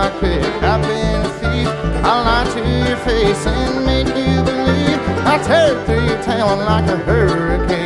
pick. I've been a thief. I'll lie to your face and make you believe I'll tear through your town like a hurricane.